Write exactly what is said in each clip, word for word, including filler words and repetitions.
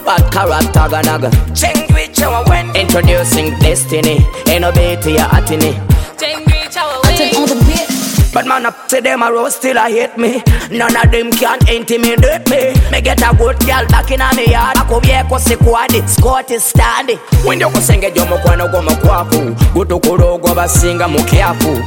bad character ganaga. Change with your when introducing destiny. Ain't no bait to your atini. Change with your when on the beat. But man up to them a roast still I hate me. None of them can intimidate me. Me get a good girl back in a me yard. Ako bie ko se kwadi, Scott is standing. When you go senge jomo kwa no go makwafu. Gutu kuro go basinga mu careful.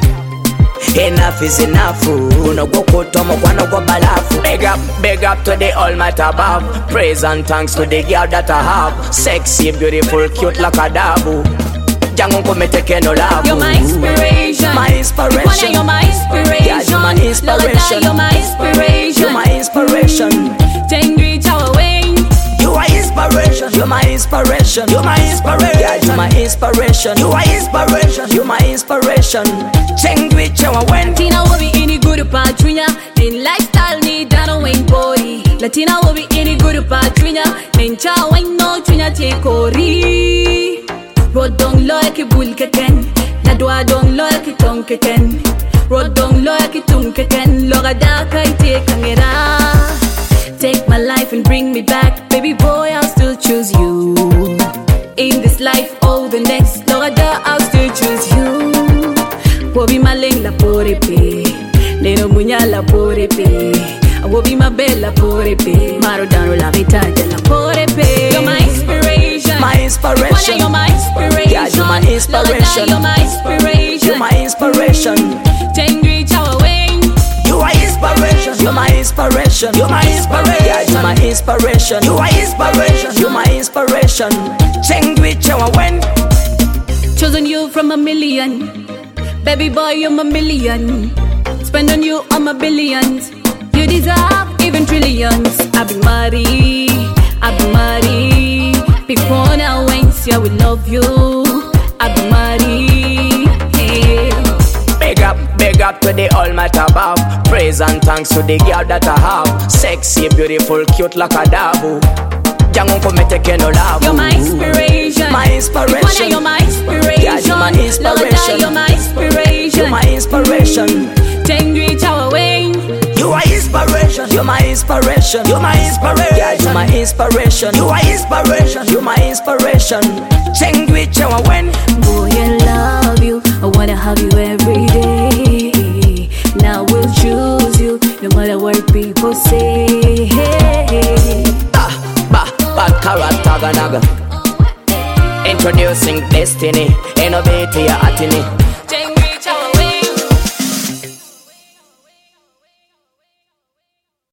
Enough is enough. No go kutomo kwa no go balafu. Big up, big up to the Almighty above. Praise and thanks to the girl that I have. Sexy, beautiful, cute like a dabu. Jango come take no love. You're my inspiration. My inspiration. You're my inspiration. Yeah, you're my inspiration. You're my inspiration. You're my inspiration. Tengri Chawawain. You are inspiration. You're my inspiration. You're my inspiration. Yeah, you're my inspiration. You are inspiration. You're my inspiration. Tengri Chawawain. Latina will be any good about Junior. In lifestyle need that away body. Latina will be any good about Junior. Men Chawain no Junior take ori. Road down like a bull keken. La doa down like a tongue keken. Road down like a tongue keken. Loga daka ite kangera. Take my life and bring me back. Baby boy, I'll still choose you. In this life or the next. Loga da, I'll still choose you. Wobi maleng la porepe. Leno munya la porepe. Wobi ma bella porepe. Maro dano la vita de la porepe. You're my inspiration. My inspiration. You're my inspiration. Yeah, you're my inspiration. You're my inspiration. You're my inspiration. Tengri Chawawain. You are inspiration. You're my inspiration. You're my inspiration. Yeah, you're my inspiration. You are inspiration. You're my inspiration. Tengri Chawawain. Chosen you from a million. Baby boy, you're my million. Spend on you all my billions. You deserve even trillions. I've been married. I've been married. Before now, when I will love you. I've been married. Hey. Big up, big up to the Almighty above. Praise and thanks to the girl that I have. Sexy, beautiful, cute like a dabu. Jango come take no love. You're my inspiration. My inspiration. You're my inspiration. Yeah, you're my inspiration. You're my inspiration. You're my inspiration. Tengri Chawawain. You are inspiration. You're my inspiration. You're my inspiration. Yeah, you're my inspiration. You are inspiration. You're my inspiration. Tengri Chawawain. Boy, I love you. I wanna have you every day. Now we'll choose you, no matter what people say. Hey. Ah, bah, bad character ganaga. Introducing destiny. Innovate your atini.